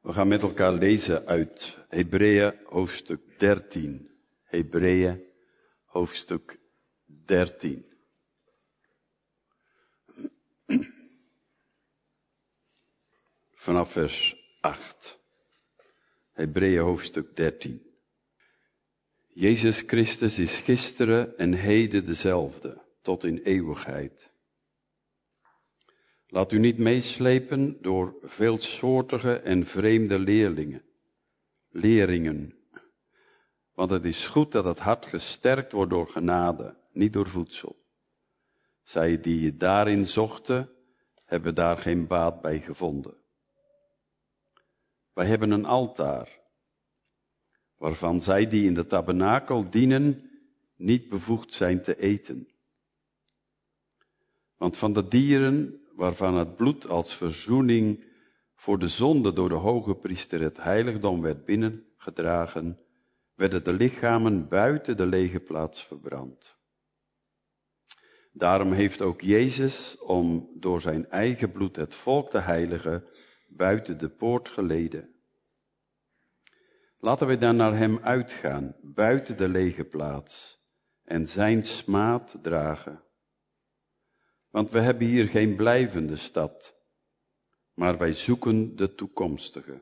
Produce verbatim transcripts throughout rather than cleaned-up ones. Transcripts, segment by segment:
We gaan met elkaar lezen uit Hebreeën hoofdstuk dertien. Hebreeën hoofdstuk dertien. Vanaf vers acht. Hebreeën hoofdstuk dertien. Jezus Christus is gisteren en heden dezelfde, tot in eeuwigheid. Laat u niet meeslepen door veelsoortige en vreemde leerlingen, leringen. Want het is goed dat het hart gesterkt wordt door genade, niet door voedsel. Zij die je daarin zochten, hebben daar geen baat bij gevonden. Wij hebben een altaar, waarvan zij die in de tabernakel dienen, niet bevoegd zijn te eten. Want van de dieren waarvan het bloed als verzoening voor de zonde door de hoge priester het heiligdom werd binnengedragen, werden de lichamen buiten de lege plaats verbrand. Daarom heeft ook Jezus, om door zijn eigen bloed het volk te heiligen, buiten de poort geleden. Laten wij dan naar hem uitgaan, buiten de lege plaats, en zijn smaad dragen. Want we hebben hier geen blijvende stad, maar wij zoeken de toekomstige.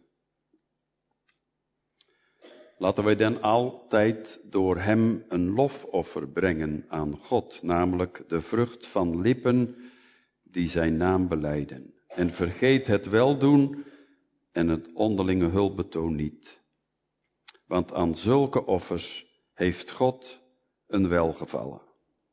Laten wij dan altijd door hem een lofoffer brengen aan God, namelijk de vrucht van lippen die zijn naam belijden. En vergeet het weldoen en het onderlinge hulpbetoon niet. Want aan zulke offers heeft God een welgevallen.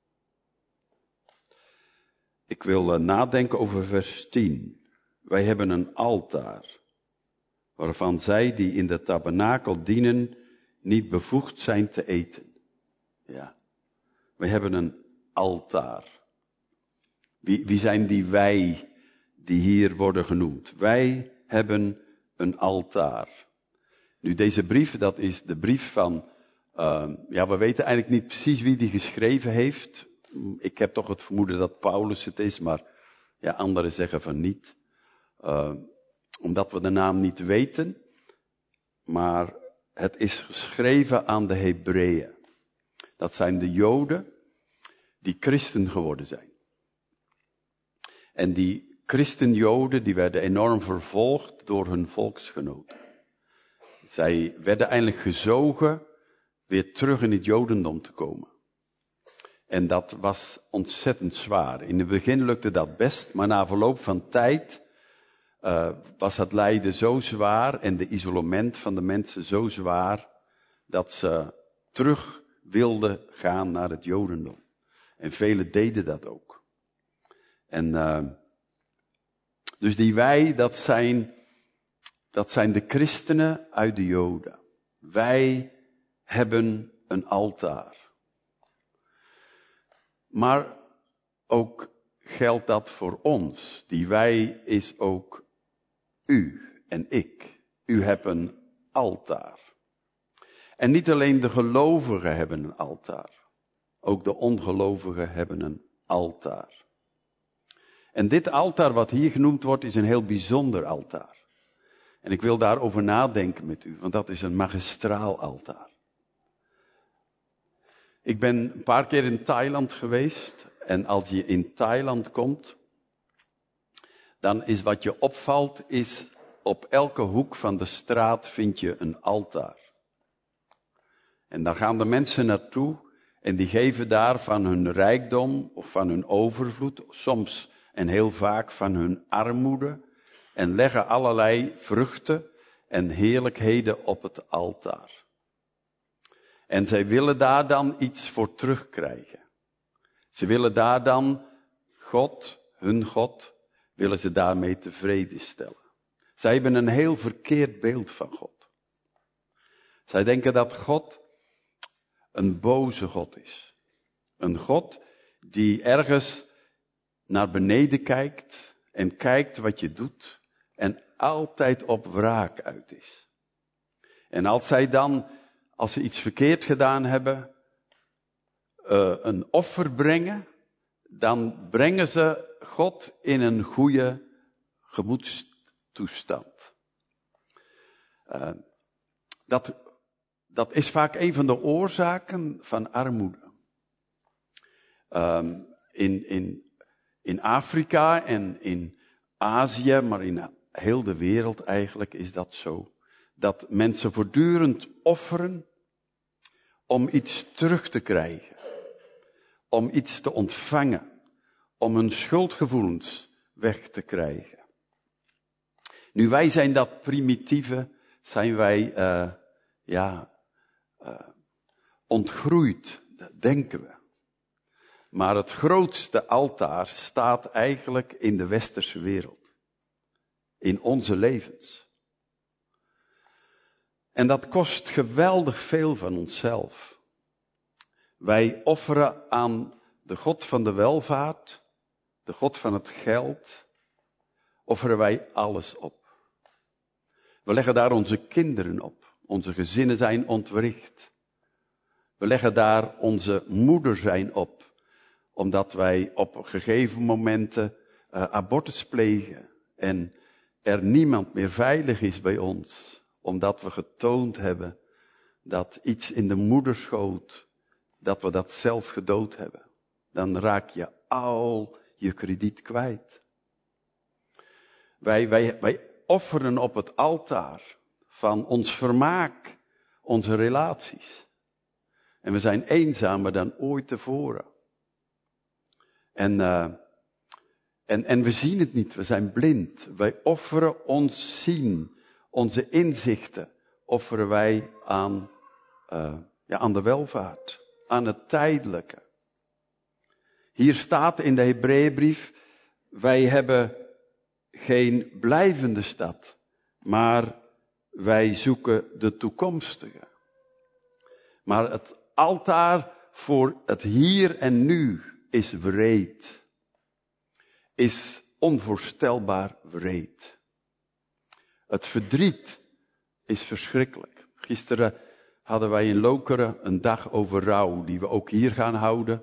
Ik wil uh, nadenken over vers tien. Wij hebben een altaar, waarvan zij die in de tabernakel dienen, niet bevoegd zijn te eten. Ja, wij hebben een altaar. Wie, wie zijn die wij die hier worden genoemd? Wij hebben een altaar. Nu, deze brief, dat is de brief van, uh, ja, we weten eigenlijk niet precies wie die geschreven heeft. Ik heb toch het vermoeden dat Paulus het is, maar ja, anderen zeggen van niet. Uh, omdat we de naam niet weten. Maar het is geschreven aan de Hebreeën. Dat zijn de Joden die christen geworden zijn. En die christenjoden, die werden enorm vervolgd door hun volksgenoten. Zij werden eigenlijk gezogen weer terug in het Jodendom te komen. En dat was ontzettend zwaar. In het begin lukte dat best, maar na verloop van tijd uh, was het lijden zo zwaar en de isolement van de mensen zo zwaar, dat ze terug wilden gaan naar het Jodendom. En velen deden dat ook. En uh, dus die wij, dat zijn, dat zijn de christenen uit de Joden. Wij hebben een altaar. Maar ook geldt dat voor ons. Die wij is ook u en ik. U hebt een altaar. En niet alleen de gelovigen hebben een altaar. Ook de ongelovigen hebben een altaar. En dit altaar wat hier genoemd wordt is een heel bijzonder altaar. En ik wil daarover nadenken met u, want dat is een magistraal altaar. Ik ben een paar keer in Thailand geweest. En als je in Thailand komt, dan is wat je opvalt, is op elke hoek van de straat vind je een altaar. En daar gaan de mensen naartoe en die geven daar van hun rijkdom of van hun overvloed, soms en heel vaak van hun armoede, en leggen allerlei vruchten en heerlijkheden op het altaar. En zij willen daar dan iets voor terugkrijgen. Ze willen daar dan God, hun God, willen ze daarmee tevreden stellen. Zij hebben een heel verkeerd beeld van God. Zij denken dat God een boze God is. Een God die ergens naar beneden kijkt en kijkt wat je doet en altijd op wraak uit is. En als zij dan, als ze iets verkeerd gedaan hebben, uh, een offer brengen, dan brengen ze God in een goede gemoedstoestand. Uh, dat, dat is vaak een van de oorzaken van armoede. Um, in, in, in Afrika en in Azië, maar in heel de wereld eigenlijk is dat zo. Dat mensen voortdurend offeren om iets terug te krijgen. Om iets te ontvangen. Om hun schuldgevoelens weg te krijgen. Nu wij zijn dat primitieve, zijn wij uh, ja, uh, ontgroeid, dat denken we. Maar het grootste altaar staat eigenlijk in de westerse wereld. In onze levens. En dat kost geweldig veel van onszelf. Wij offeren aan de God van de welvaart, de God van het geld, offeren wij alles op. We leggen daar onze kinderen op. Onze gezinnen zijn ontwricht. We leggen daar onze moeder zijn op. Omdat wij op gegeven momenten uh, abortus plegen. En er niemand meer veilig is bij ons. Omdat we getoond hebben dat iets in de moederschoot, dat we dat zelf gedood hebben. Dan raak je al je krediet kwijt. Wij, wij, wij offeren op het altaar van ons vermaak, onze relaties. En we zijn eenzamer dan ooit tevoren. En, uh, en, en we zien het niet, we zijn blind. Wij offeren ons zien, onze inzichten, offeren wij aan, uh, ja, aan de welvaart, aan het tijdelijke. Hier staat in de Hebreeënbrief, wij hebben geen blijvende stad, maar wij zoeken de toekomstige. Maar het altaar voor het hier en nu is wreed. Is onvoorstelbaar wreed. Het verdriet is verschrikkelijk. Gisteren hadden wij in Lokeren een dag over rouw, die we ook hier gaan houden.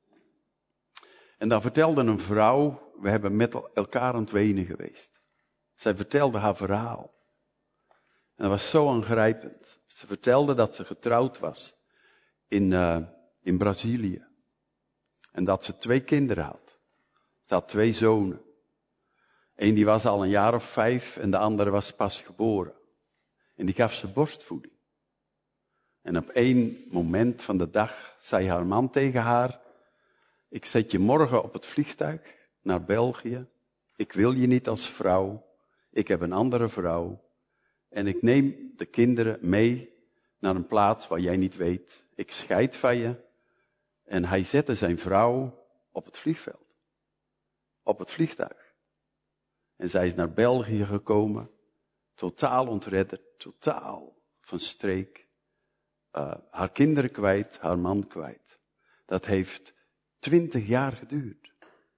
En dan vertelde een vrouw, we hebben met elkaar aan het wenen geweest. Zij vertelde haar verhaal. En dat was zo aangrijpend. Ze vertelde dat ze getrouwd was in, uh, in Brazilië. En dat ze twee kinderen had. Ze had twee zonen. Eén die was al een jaar of vijf en de andere was pas geboren. En die gaf ze borstvoeding. En op één moment van de dag zei haar man tegen haar: ik zet je morgen op het vliegtuig naar België. Ik wil je niet als vrouw. Ik heb een andere vrouw. En ik neem de kinderen mee naar een plaats waar jij niet weet. Ik scheid van je. En hij zette zijn vrouw op het vliegveld. Op het vliegtuig. En zij is naar België gekomen. Totaal ontredderd. Totaal van streek. Uh, haar kinderen kwijt. Haar man kwijt. Dat heeft twintig jaar geduurd.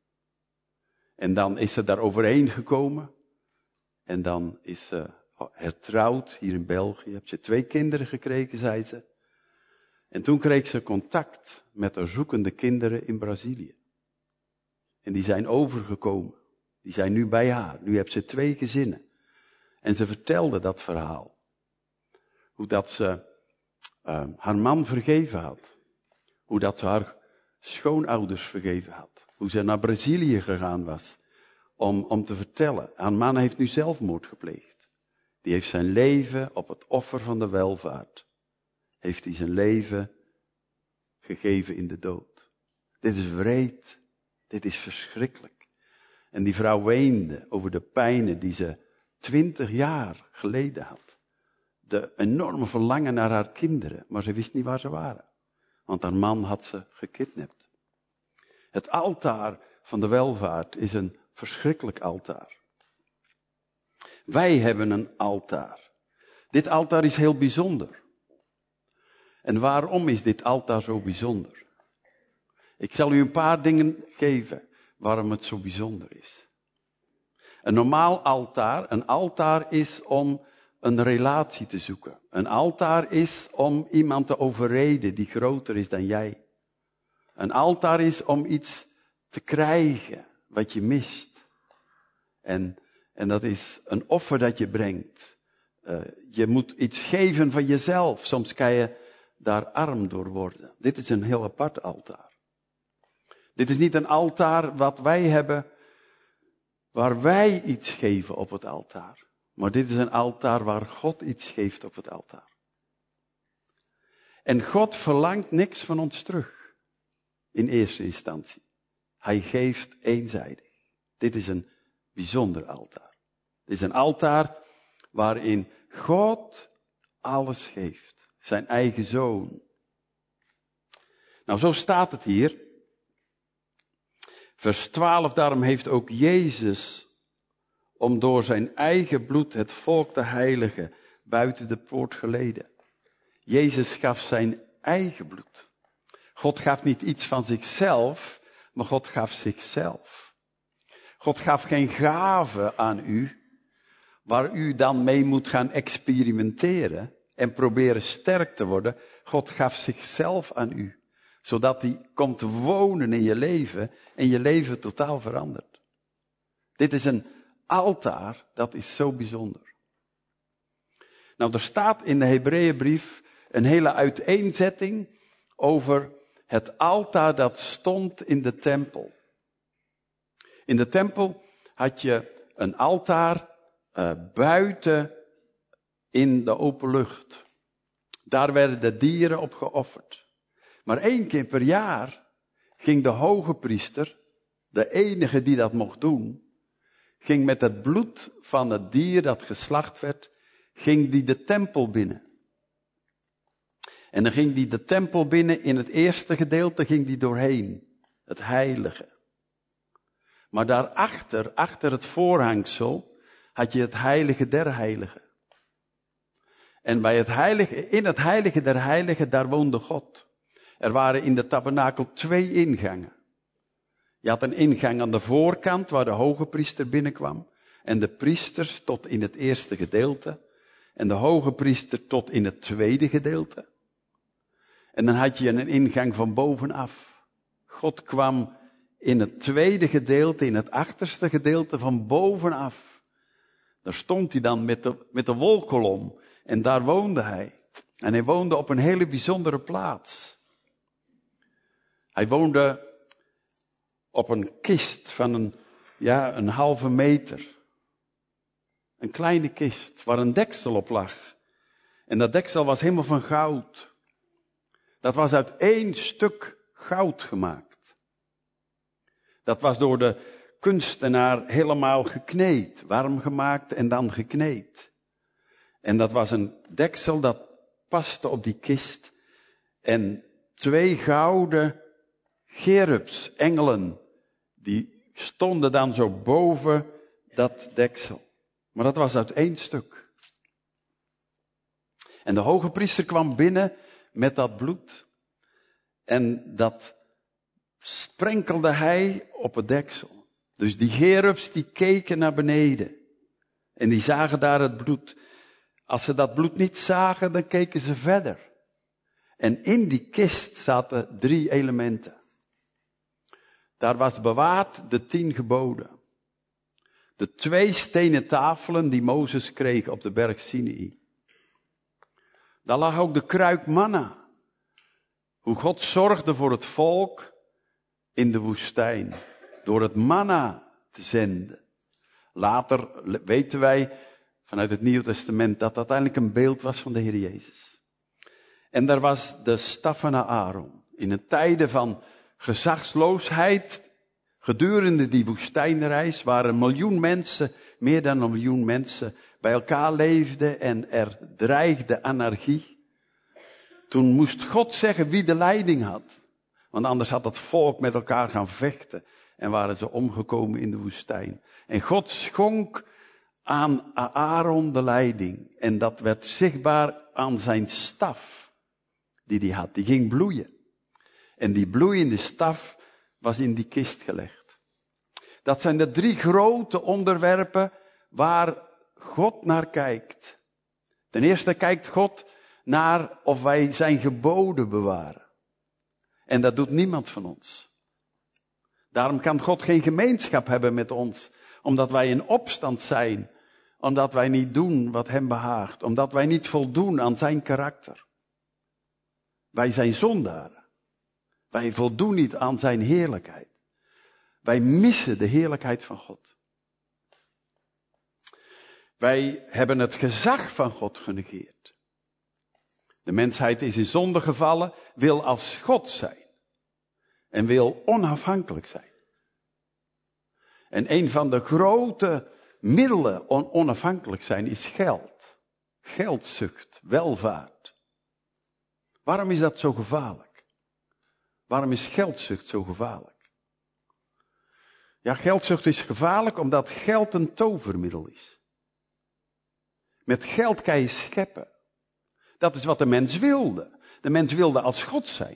En dan is ze daar overheen gekomen. En dan is ze hertrouwd hier in België. Heeft ze twee kinderen gekregen, zei ze. En toen kreeg ze contact met haar zoekende kinderen in Brazilië. En die zijn overgekomen. Die zijn nu bij haar. Nu heeft ze twee gezinnen. En ze vertelde dat verhaal. Hoe dat ze uh, haar man vergeven had. Hoe dat ze haar schoonouders vergeven had. Hoe ze naar Brazilië gegaan was. Om, om te vertellen. Haar man heeft nu zelfmoord gepleegd. Die heeft zijn leven op het offer van de welvaart. Heeft hij zijn leven gegeven in de dood. Dit is wreed. Dit is verschrikkelijk. En die vrouw weende over de pijnen die ze twintig jaar geleden had. De enorme verlangen naar haar kinderen. Maar ze wist niet waar ze waren. Want haar man had ze gekidnapt. Het altaar van de welvaart is een verschrikkelijk altaar. Wij hebben een altaar. Dit altaar is heel bijzonder. En waarom is dit altaar zo bijzonder? Ik zal u een paar dingen geven waarom het zo bijzonder is. Een normaal altaar, een altaar is om een relatie te zoeken. Een altaar is om iemand te overreden die groter is dan jij. Een altaar is om iets te krijgen wat je mist. En, en dat is een offer dat je brengt. Uh, je moet iets geven van jezelf. Soms kan je daar arm door worden. Dit is een heel apart altaar. Dit is niet een altaar wat wij hebben, waar wij iets geven op het altaar. Maar dit is een altaar waar God iets geeft op het altaar. En God verlangt niks van ons terug. In eerste instantie. Hij geeft eenzijdig. Dit is een bijzonder altaar. Dit is een altaar waarin God alles geeft. Zijn eigen zoon. Nou, zo staat het hier. Vers twaalf, daarom heeft ook Jezus, om door zijn eigen bloed het volk te heiligen, buiten de poort geleden. Jezus gaf zijn eigen bloed. God gaf niet iets van zichzelf, maar God gaf zichzelf. God gaf geen gave aan u, waar u dan mee moet gaan experimenteren en proberen sterk te worden. God gaf zichzelf aan u, zodat hij komt wonen in je leven en je leven totaal verandert. Dit is een altaar, dat is zo bijzonder. Nou, er staat in de Hebreeënbrief een hele uiteenzetting over het altaar dat stond in de tempel. In de tempel had je een altaar uh, buiten in de open lucht. Daar werden de dieren op geofferd. Maar één keer per jaar ging de hoge priester, de enige die dat mocht doen, ging met het bloed van het dier dat geslacht werd, ging die de tempel binnen. En dan ging die de tempel binnen, in het eerste gedeelte ging die doorheen, het heilige. Maar daarachter, achter het voorhangsel, had je het heilige der heiligen. En bij het heilige, in het heilige der heiligen, daar woonde God. Er waren in de tabernakel twee ingangen. Je had een ingang aan de voorkant, waar de hoge priester binnenkwam. En de priesters tot in het eerste gedeelte. En de hoge priester tot in het tweede gedeelte. En dan had je een ingang van bovenaf. God kwam in het tweede gedeelte, in het achterste gedeelte van bovenaf. Daar stond hij dan met de, met de wolkolom. En daar woonde hij. En hij woonde op een hele bijzondere plaats. Hij woonde op een kist van een, ja, een halve meter. Een kleine kist waar een deksel op lag. En dat deksel was helemaal van goud. Dat was uit één stuk goud gemaakt. Dat was door de kunstenaar helemaal gekneed, warm gemaakt en dan gekneed. En dat was een deksel dat paste op die kist. En twee gouden cherubs, engelen, die stonden dan zo boven dat deksel. Maar dat was uit één stuk. En de hoge priester kwam binnen met dat bloed. En dat sprenkelde hij op het deksel. Dus die cherubs die keken naar beneden. En die zagen daar het bloed. Als ze dat bloed niet zagen, dan keken ze verder. En in die kist zaten drie elementen. Daar was bewaard de tien geboden. De twee stenen tafelen die Mozes kreeg op de berg Sinaï. Daar lag ook de kruik manna. Hoe God zorgde voor het volk in de woestijn. Door het manna te zenden. Later weten wij vanuit het Nieuwe Testament dat dat uiteindelijk een beeld was van de Heer Jezus. En daar was de staf van Aaron. In een tijden van gezagsloosheid, gedurende die woestijnreis, waar een miljoen mensen, meer dan een miljoen mensen, bij elkaar leefden en er dreigde anarchie. Toen moest God zeggen wie de leiding had. Want anders had het volk met elkaar gaan vechten en waren ze omgekomen in de woestijn. En God schonk aan Aaron de leiding. En dat werd zichtbaar aan zijn staf die hij had. Die ging bloeien. En die bloeiende staf was in die kist gelegd. Dat zijn de drie grote onderwerpen waar God naar kijkt. Ten eerste kijkt God naar of wij zijn geboden bewaren. En dat doet niemand van ons. Daarom kan God geen gemeenschap hebben met ons, omdat wij in opstand zijn Omdat wij niet doen wat hem behaagt. Omdat wij niet voldoen aan zijn karakter. Wij zijn zondaren. Wij voldoen niet aan zijn heerlijkheid. Wij missen de heerlijkheid van God. Wij hebben het gezag van God genegeerd. De mensheid is in zonde gevallen, wil als God zijn. En wil onafhankelijk zijn. En een van de grote middelen om onafhankelijk zijn is geld. Geldzucht, welvaart. Waarom is dat zo gevaarlijk? Waarom is geldzucht zo gevaarlijk? Ja, geldzucht is gevaarlijk omdat geld een tovermiddel is. Met geld kan je scheppen. Dat is wat de mens wilde. De mens wilde als God zijn.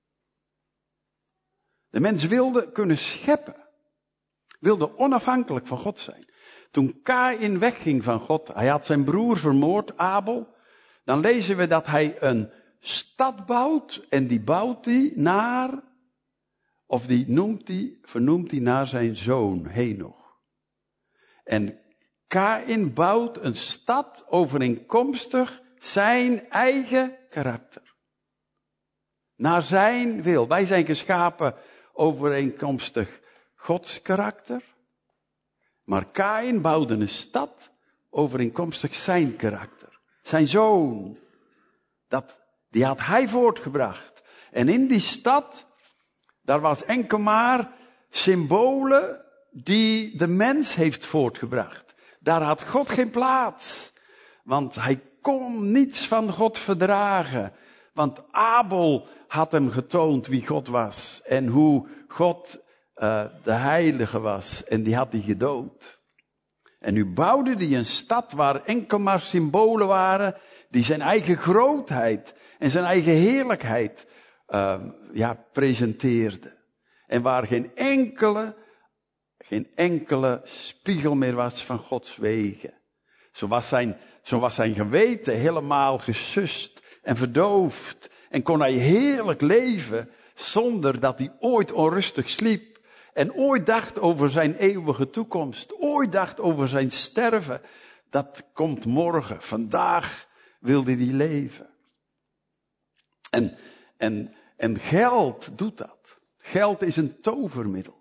De mens wilde kunnen scheppen. Wilde onafhankelijk van God zijn. Toen Kaïn wegging van God, hij had zijn broer vermoord, Abel. Dan lezen we dat hij een stad bouwt en die bouwt hij naar, of die noemt hij, vernoemt hij naar zijn zoon Henoch. En Kaïn bouwt een stad overeenkomstig zijn eigen karakter. Naar zijn wil. Wij zijn geschapen overeenkomstig Gods karakter. Maar Kaïn bouwde een stad overeenkomstig zijn karakter. Zijn zoon. Dat, die had hij voortgebracht. En in die stad, daar was enkel maar symbolen die de mens heeft voortgebracht. Daar had God geen plaats. Want hij kon niets van God verdragen. Want Abel had hem getoond wie God was. En hoe God uh, de heilige was. En die had hij gedood. En nu bouwde hij een stad waar enkel maar symbolen waren. Die zijn eigen grootheid en zijn eigen heerlijkheid uh, ja, presenteerden. En waar geen enkele, geen enkele spiegel meer was van Gods wegen. Zo was zijn, zo was zijn geweten helemaal gesust en verdoofd. En kon hij heerlijk leven zonder dat hij ooit onrustig sliep. En ooit dacht over zijn eeuwige toekomst. Ooit dacht over zijn sterven. Dat komt morgen. Vandaag wilde hij leven. En, en, en geld doet dat. Geld is een tovermiddel.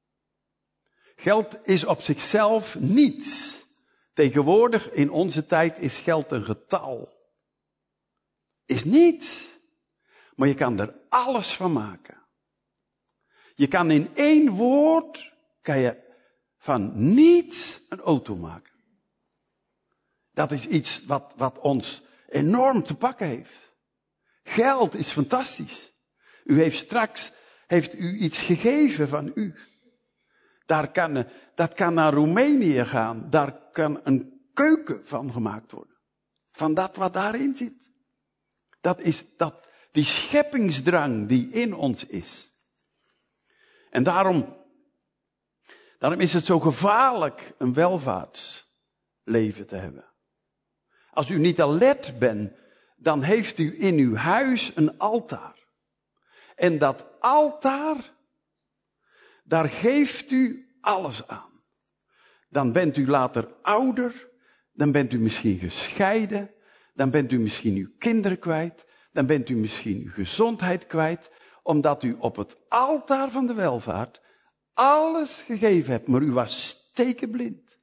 Geld is op zichzelf niets. Tegenwoordig in onze tijd is geld een getal. Is niets. Maar je kan er alles van maken. Je kan in één woord, kan je van niets een auto maken. Dat is iets wat, wat ons enorm te pakken heeft. Geld is fantastisch. U heeft straks, heeft u iets gegeven van u. Daar kan, dat kan naar Roemenië gaan. Daar kan een keuken van gemaakt worden. Van dat wat daarin zit. Dat is dat, die scheppingsdrang die in ons is. En daarom, daarom is het zo gevaarlijk een welvaartsleven te hebben. Als u niet alert bent, dan heeft u in uw huis een altaar. En dat altaar, daar geeft u alles aan. Dan bent u later ouder, dan bent u misschien gescheiden, dan bent u misschien uw kinderen kwijt, dan bent u misschien uw gezondheid kwijt, omdat u op het altaar van de welvaart alles gegeven hebt, maar u was stekenblind.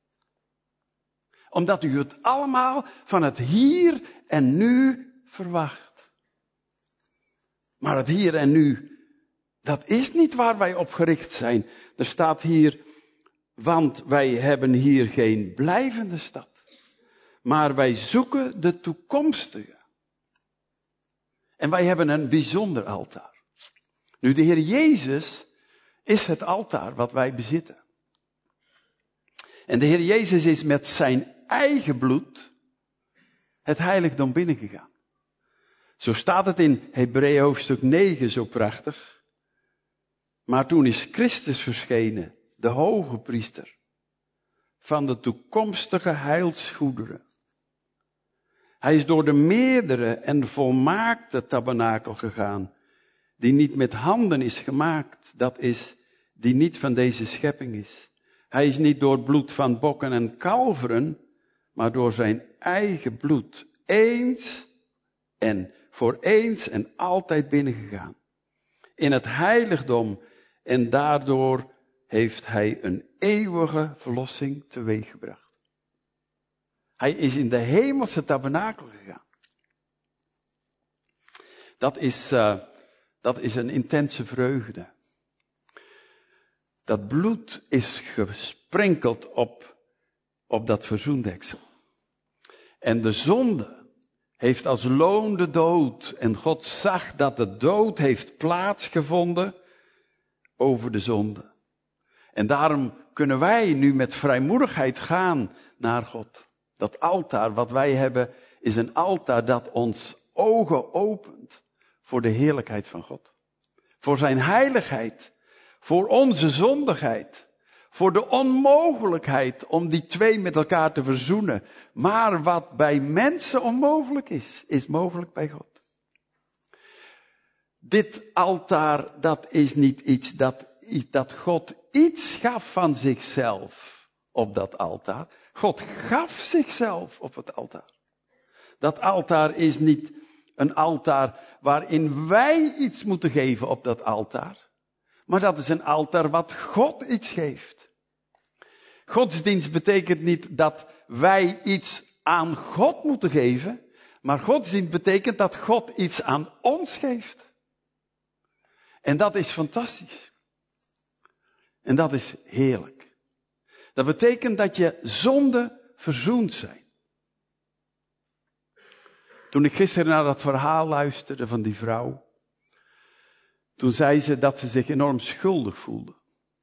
Omdat u het allemaal van het hier en nu verwacht. Maar het hier en nu, dat is niet waar wij op gericht zijn. Er staat hier, want wij hebben hier geen blijvende stad. Maar wij zoeken de toekomstige. En wij hebben een bijzonder altaar. Nu, de Heer Jezus is het altaar wat wij bezitten. En de Heer Jezus is met zijn eigen bloed het heiligdom binnengegaan. Zo staat het in Hebreeën hoofdstuk negen zo prachtig. Maar toen is Christus verschenen, de hoge priester, van de toekomstige heilsgoederen. Hij is door de meerdere en volmaakte tabernakel gegaan, die niet met handen is gemaakt, dat is, die niet van deze schepping is. Hij is niet door het bloed van bokken en kalveren, maar door zijn eigen bloed eens en voor eens en altijd binnengegaan. In het heiligdom en daardoor heeft hij een eeuwige verlossing teweeggebracht. Hij is in de hemelse tabernakel gegaan. Dat is, uh, dat is een intense vreugde. Dat bloed is gesprenkeld op, op dat verzoendeksel. En de zonde heeft als loon de dood. En God zag dat de dood heeft plaatsgevonden over de zonde. En daarom kunnen wij nu met vrijmoedigheid gaan naar God. Dat altaar wat wij hebben is een altaar dat ons ogen opent voor de heerlijkheid van God. Voor zijn heiligheid. Voor onze zondigheid. Voor de onmogelijkheid om die twee met elkaar te verzoenen. Maar wat bij mensen onmogelijk is, is mogelijk bij God. Dit altaar, dat is niet iets dat, dat God iets gaf van zichzelf op dat altaar. God gaf zichzelf op het altaar. Dat altaar is niet een altaar waarin wij iets moeten geven op dat altaar. Maar dat is een altaar wat God iets geeft. Godsdienst betekent niet dat wij iets aan God moeten geven. Maar godsdienst betekent dat God iets aan ons geeft. En dat is fantastisch. En dat is heerlijk. Dat betekent dat je zonden verzoend zijn. Toen ik gisteren naar dat verhaal luisterde van die vrouw. Toen zei ze dat ze zich enorm schuldig voelde.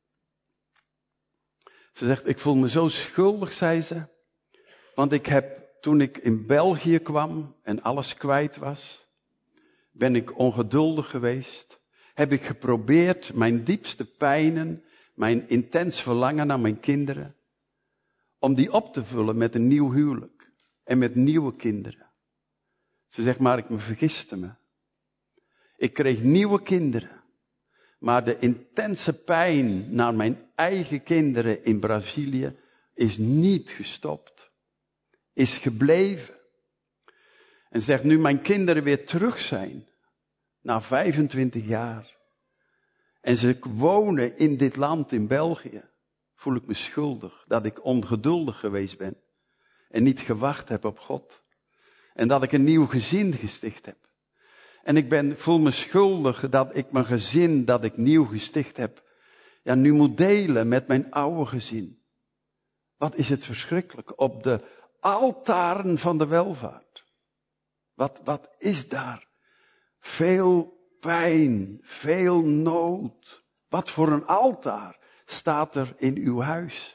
Ze zegt, ik voel me zo schuldig, zei ze. Want ik heb, toen ik in België kwam en alles kwijt was, ben ik ongeduldig geweest. Heb ik geprobeerd mijn diepste pijnen, mijn intens verlangen naar mijn kinderen, om die op te vullen met een nieuw huwelijk en met nieuwe kinderen. Ze zegt, maar ik me vergiste me. Ik kreeg nieuwe kinderen. Maar de intense pijn naar mijn eigen kinderen in Brazilië is niet gestopt. Is gebleven. En zegt, nu mijn kinderen weer terug zijn, na vijfentwintig jaar, en ze wonen in dit land, in België, voel ik me schuldig dat ik ongeduldig geweest ben en niet gewacht heb op God. En dat ik een nieuw gezin gesticht heb. En ik ben, voel me schuldig dat ik mijn gezin dat ik nieuw gesticht heb, ja, nu moet delen met mijn oude gezin. Wat is het verschrikkelijk op de altaren van de welvaart. Wat, wat is daar? Veel pijn, veel nood. Wat voor een altaar staat er in uw huis?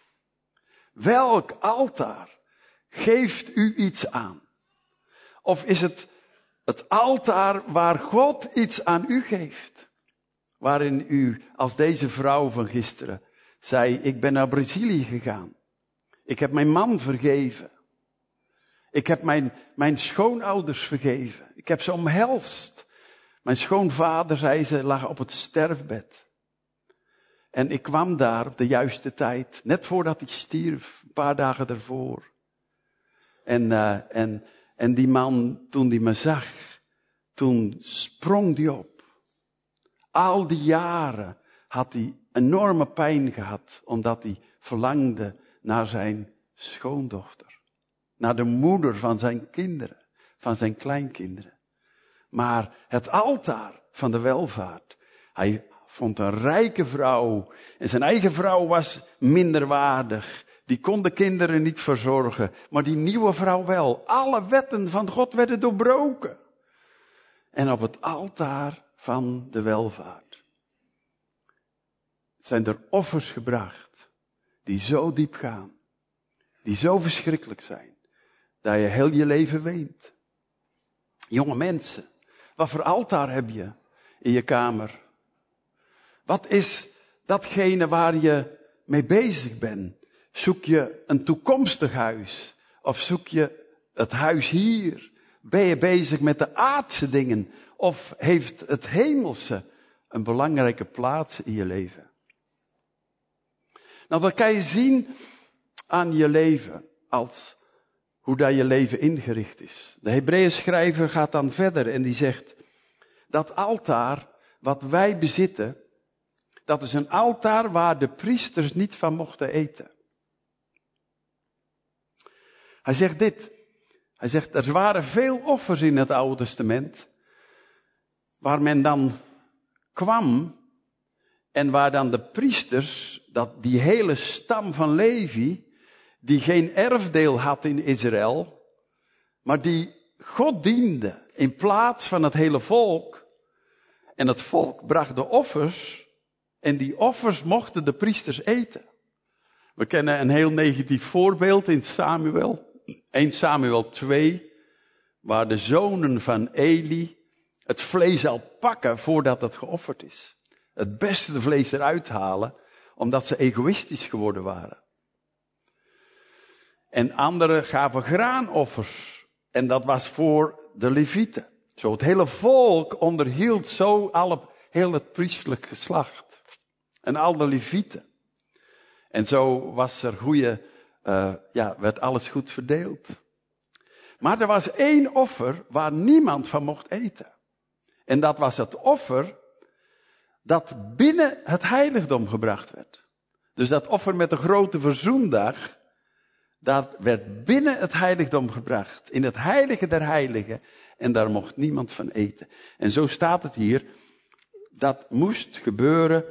Welk altaar geeft u iets aan? Of is het het altaar waar God iets aan u geeft? Waarin u, als deze vrouw van gisteren, zei, ik ben naar Brazilië gegaan. Ik heb mijn man vergeven. Ik heb mijn, mijn schoonouders vergeven. Ik heb ze omhelst. Mijn schoonvader, zei ze, lag op het sterfbed. En ik kwam daar op de juiste tijd, net voordat hij stierf, een paar dagen ervoor. En, uh, en, en die man, toen die me zag, toen sprong die op. Al die jaren had hij enorme pijn gehad, omdat hij verlangde naar zijn schoondochter. Naar de moeder van zijn kinderen, van zijn kleinkinderen. Maar het altaar van de welvaart, hij vond een rijke vrouw en zijn eigen vrouw was minderwaardig. Die kon de kinderen niet verzorgen, maar die nieuwe vrouw wel. Alle wetten van God werden doorbroken. En op het altaar van de welvaart zijn er offers gebracht die zo diep gaan, die zo verschrikkelijk zijn, dat je heel je leven weent. Jonge mensen, wat voor altaar heb je in je kamer? Wat is datgene waar je mee bezig bent? Zoek je een toekomstig huis? Of zoek je het huis hier? Ben je bezig met de aardse dingen? Of heeft het hemelse een belangrijke plaats in je leven? Nou, dat kan je zien aan je leven als, hoe dat je leven ingericht is. De Hebreeënschrijver gaat dan verder en die zegt, dat altaar wat wij bezitten, dat is een altaar waar de priesters niet van mochten eten. Hij zegt dit, hij zegt, er waren veel offers in het Oude Testament, waar men dan kwam en waar dan de priesters, dat die hele stam van Levi, die geen erfdeel had in Israël, maar die God diende in plaats van het hele volk. En het volk bracht de offers en die offers mochten de priesters eten. We kennen een heel negatief voorbeeld in Samuel, Eerste Samuel twee, waar de zonen van Eli het vlees al pakken voordat het geofferd is. Het beste vlees eruit halen, omdat ze egoïstisch geworden waren. En anderen gaven graanoffers. En dat was voor de Levieten. Zo het hele volk onderhield zo alle, heel het priestelijk geslacht. En al de Levieten. En zo was er goede, uh, ja, werd alles goed verdeeld. Maar er was één offer waar niemand van mocht eten. En dat was het offer dat binnen het heiligdom gebracht werd. Dus dat offer met de grote verzoendag, dat werd binnen het heiligdom gebracht. In het heilige der heiligen. En daar mocht niemand van eten. En zo staat het hier. Dat moest gebeuren.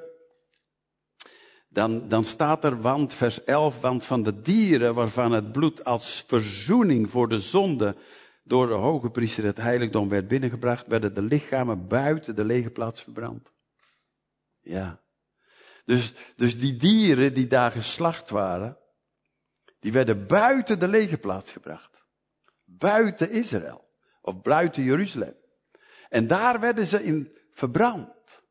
Dan, dan staat er, want vers elf, want van de dieren waarvan het bloed als verzoening voor de zonde door de hoge priester het heiligdom werd binnengebracht, werden de lichamen buiten de lege plaats verbrand. Ja. Dus, dus die dieren die daar geslacht waren, die werden buiten de lege plaats gebracht. Buiten Israël. Of buiten Jeruzalem. En daar werden ze in verbrand.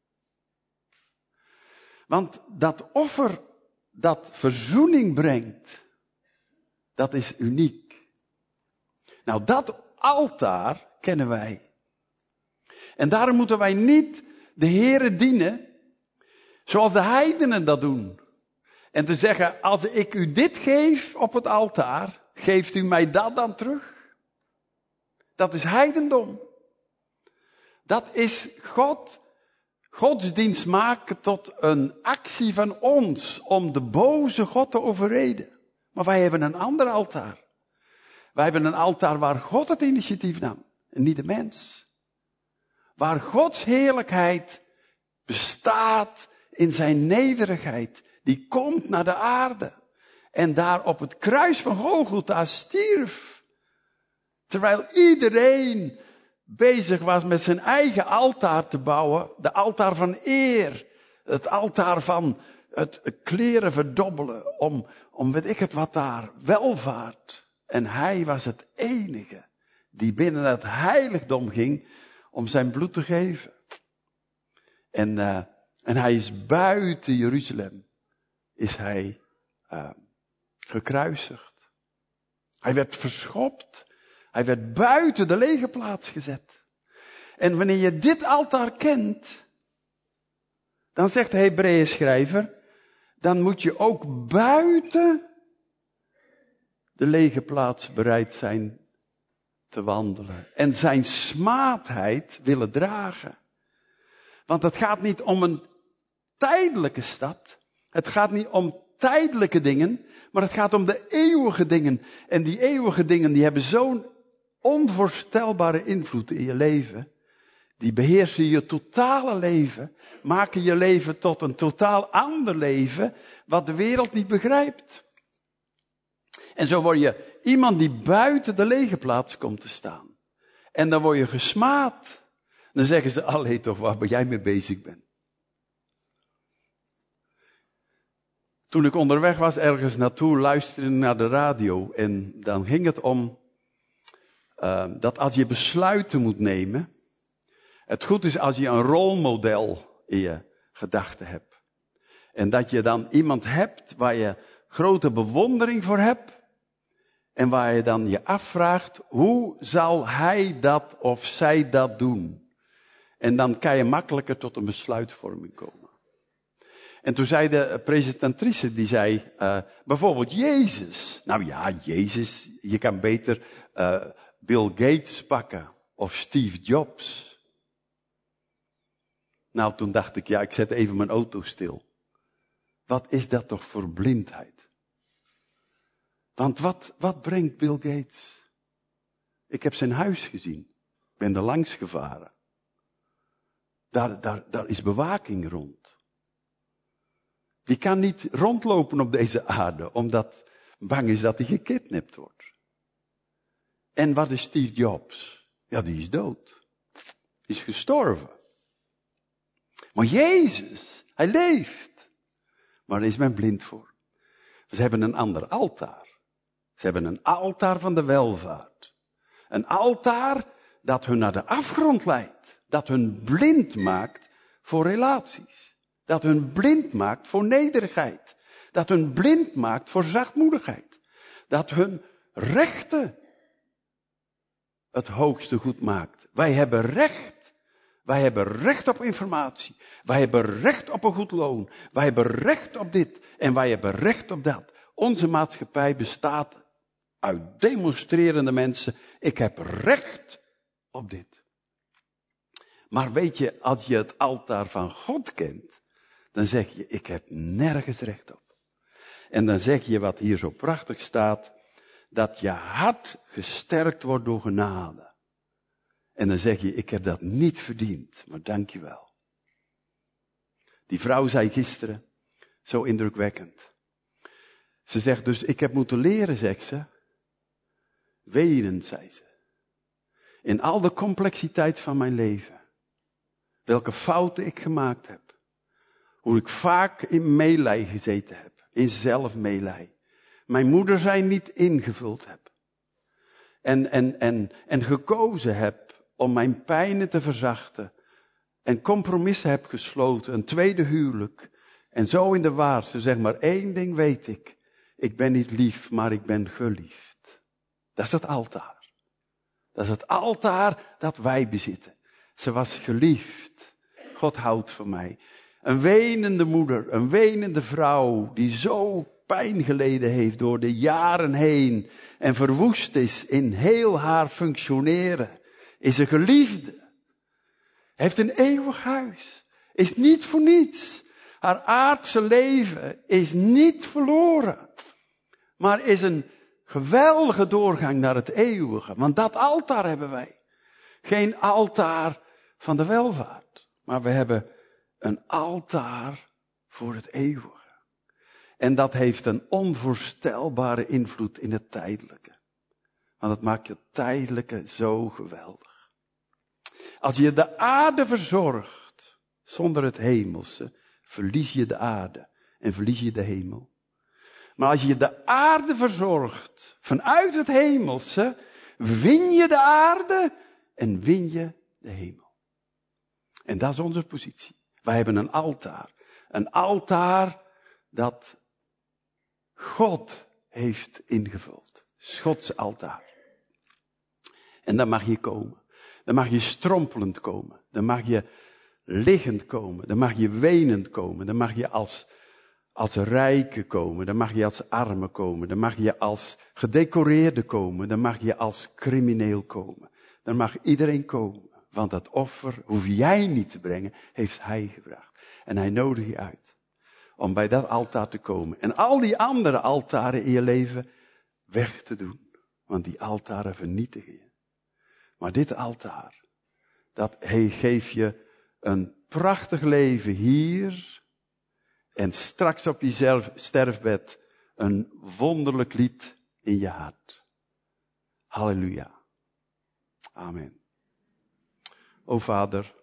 Want dat offer dat verzoening brengt, dat is uniek. Nou, dat altaar kennen wij. En daarom moeten wij niet de Heere dienen zoals de heidenen dat doen. En te zeggen, als ik u dit geef op het altaar, geeft u mij dat dan terug? Dat is heidendom. Dat is God, godsdienst maken tot een actie van ons om de boze God te overreden. Maar wij hebben een ander altaar. Wij hebben een altaar waar God het initiatief nam en niet de mens. Waar Gods heerlijkheid bestaat in zijn nederigheid. Die komt naar de aarde. En daar op het kruis van Golgotha stierf. Terwijl iedereen bezig was met zijn eigen altaar te bouwen. De altaar van eer. Het altaar van het kleren verdobbelen. Om, om weet ik het wat daar. Welvaart. En hij was het enige die binnen het heiligdom ging om zijn bloed te geven. En, uh, en hij is buiten Jeruzalem. Is hij uh, gekruisigd. Hij werd verschopt. Hij werd buiten de lege plaats gezet. En wanneer je dit altaar kent, dan zegt de Hebreeënschrijver, dan moet je ook buiten de lege plaats bereid zijn te wandelen. En zijn smaadheid willen dragen. Want het gaat niet om een tijdelijke stad. Het gaat niet om tijdelijke dingen, maar het gaat om de eeuwige dingen. En die eeuwige dingen, die hebben zo'n onvoorstelbare invloed in je leven. Die beheersen je totale leven, maken je leven tot een totaal ander leven, wat de wereld niet begrijpt. En zo word je iemand die buiten de lege plaats komt te staan. En dan word je gesmaad. Dan zeggen ze, allee toch, waar ben jij mee bezig bent. Toen ik onderweg was ergens naartoe, luisterde ik naar de radio. En dan ging het om uh, dat als je besluiten moet nemen, het goed is als je een rolmodel in je gedachten hebt. En dat je dan iemand hebt waar je grote bewondering voor hebt. En waar je dan je afvraagt, hoe zal hij dat of zij dat doen? En dan kan je makkelijker tot een besluitvorming komen. En toen zei de presentatrice, die zei, uh, bijvoorbeeld Jezus. Nou ja, Jezus, je kan beter uh, Bill Gates pakken of Steve Jobs. Nou, toen dacht ik, ja, ik zet even mijn auto stil. Wat is dat toch voor blindheid? Want wat, wat brengt Bill Gates? Ik heb zijn huis gezien. Ik ben er langs gevaren. Daar, daar, daar is bewaking rond. Die kan niet rondlopen op deze aarde, omdat bang is dat hij gekidnapt wordt. En wat is Steve Jobs? Ja, die is dood. Is gestorven. Maar Jezus, hij leeft. Maar daar is men blind voor. Ze hebben een ander altaar. Ze hebben een altaar van de welvaart. Een altaar dat hun naar de afgrond leidt. Dat hun blind maakt voor relaties. Dat hun blind maakt voor nederigheid. Dat hun blind maakt voor zachtmoedigheid. Dat hun rechten het hoogste goed maakt. Wij hebben recht. Wij hebben recht op informatie. Wij hebben recht op een goed loon. Wij hebben recht op dit. En wij hebben recht op dat. Onze maatschappij bestaat uit demonstrerende mensen. Ik heb recht op dit. Maar weet je, als je het altaar van God kent, dan zeg je, ik heb nergens recht op. En dan zeg je wat hier zo prachtig staat, dat je hart gesterkt wordt door genade. En dan zeg je, ik heb dat niet verdiend, maar dank je wel. Die vrouw zei gisteren, zo indrukwekkend. Ze zegt dus, ik heb moeten leren, zegt ze, wenen, zei ze. In al de complexiteit van mijn leven. Welke fouten ik gemaakt heb. Hoe ik vaak in meelij gezeten heb. In zelfmeelij. Mijn moeder zij niet ingevuld heb. En, en, en, en gekozen heb om mijn pijnen te verzachten. En compromissen heb gesloten. Een tweede huwelijk. En zo in de waar. Ze zegt maar één ding weet ik. Ik ben niet lief, maar ik ben geliefd. Dat is het altaar. Dat is het altaar dat wij bezitten. Ze was geliefd. God houdt van mij. Een wenende moeder, een wenende vrouw die zo pijn geleden heeft door de jaren heen en verwoest is in heel haar functioneren, is een geliefde. Heeft een eeuwig huis. Is niet voor niets. Haar aardse leven is niet verloren. Maar is een geweldige doorgang naar het eeuwige. Want dat altaar hebben wij. Geen altaar van de welvaart. Maar we hebben een altaar voor het eeuwige. En dat heeft een onvoorstelbare invloed in het tijdelijke. Want het maakt het tijdelijke zo geweldig. Als je de aarde verzorgt zonder het hemelse, verlies je de aarde en verlies je de hemel. Maar als je de aarde verzorgt vanuit het hemelse, win je de aarde en win je de hemel. En dat is onze positie. Wij hebben een altaar. Een altaar dat God heeft ingevuld. Gods altaar. En dan mag je komen. Dan mag je strompelend komen. Dan mag je liggend komen. Dan mag je wenend komen. Dan mag je als, als rijke komen. Dan mag je als arme komen. Dan mag je als gedecoreerde komen. Dan mag je als crimineel komen. Dan mag iedereen komen. Want dat offer hoef jij niet te brengen, heeft hij gebracht. En hij nodigt je uit om bij dat altaar te komen. En al die andere altaren in je leven weg te doen. Want die altaren vernietigen je. Maar dit altaar, dat geeft je een prachtig leven hier. En straks op je sterfbed een wonderlijk lied in je hart. Halleluja. Amen. O Vader,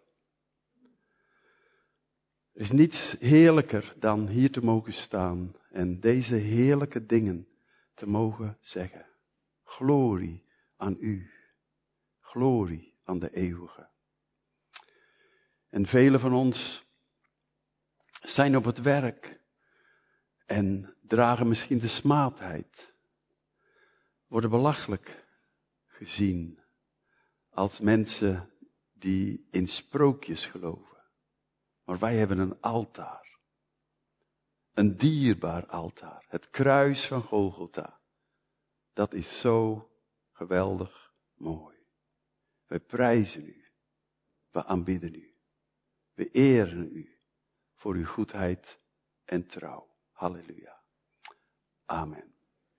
er is niets heerlijker dan hier te mogen staan en deze heerlijke dingen te mogen zeggen. Glorie aan u. Glorie aan de eeuwige. En velen van ons zijn op het werk en dragen misschien de smaadheid, worden belachelijk gezien als mensen die in sprookjes geloven. Maar wij hebben een altaar. Een dierbaar altaar. Het kruis van Golgotha. Dat is zo geweldig mooi. Wij prijzen u. We aanbidden u. We eren u voor uw goedheid en trouw. Halleluja. Amen.